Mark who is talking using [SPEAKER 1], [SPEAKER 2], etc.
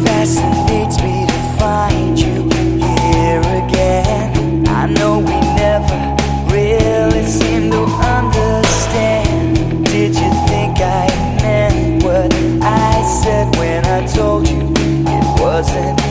[SPEAKER 1] fascinates me to find you here again. I know we never really seem to understand. Did you think I meant what I said when I told you it wasn't